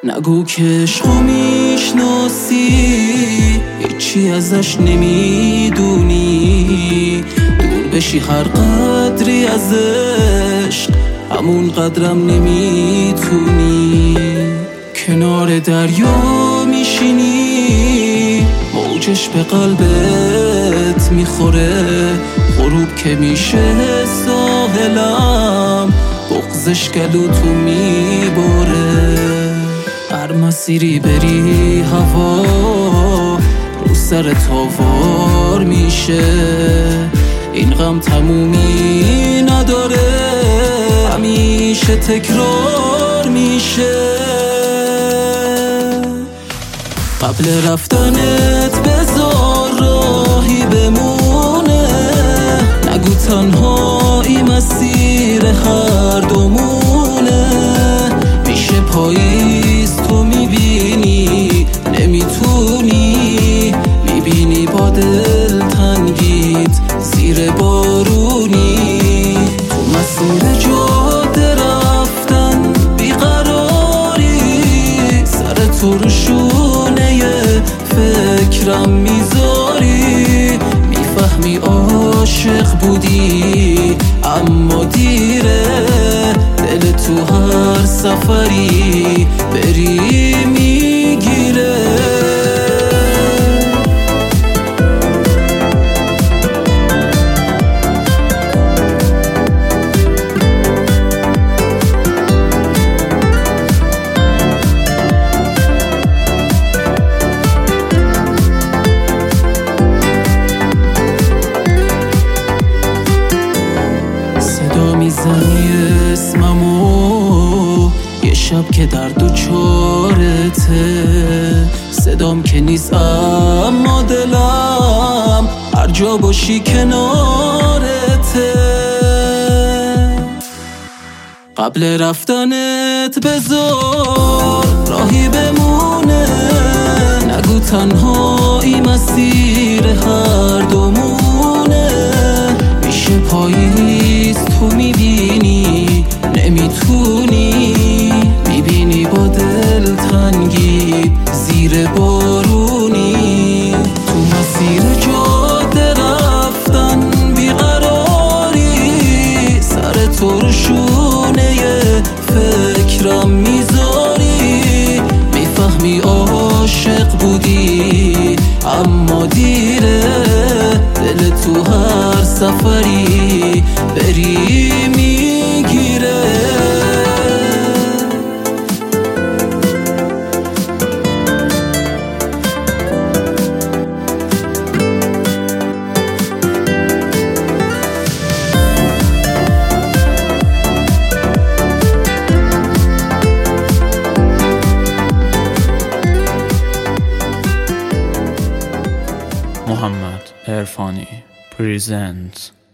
نگو که عشقو میشناسی، هیچی ازش نمیدونی. دور بشی هر قدری از عشق، همون قدرم نمیتونی. کنار دریا میشینی، موجش به قلبت میخوره. غروب که میشه ساحلم، بغضش گلو تو میباره. هر مسیری بری هوا رو سر تاوار میشه. این غم تمومی نداره، همیشه تکرار میشه. قبل رفتنت بذار راهی بمونه، نگو تنهایی مسیر هر دومونه. میشه پاییز تو میبینی نمیتونی، میبینی با دل تنگیت زیر بارونی. تو مسیر جاده رفتن بیقراری، سر تو رو شونه فکرم میذاری. میفهمی عاشق بودی اما دیره، دل تو هر سفری بری میگیره. میزنی اسممو یه شب که در دوچارته، صدام که نیست اما دلم هر جا باشی کنارته. قبل رفتنت بذار راهی بمونه، نگو تنهایی مسیر هر دومونه. میشه پاییز تو میبینی نمیتونی، میبینی با دل تنگی زیر بارونی. تو مسیر جاده رفتن بیقراری، سر تو رو شونه فکرم میذاری. میفهمی عاشق بودی اما دیره، دل تو هر سفری بری میگیره. محمد عرفانی presents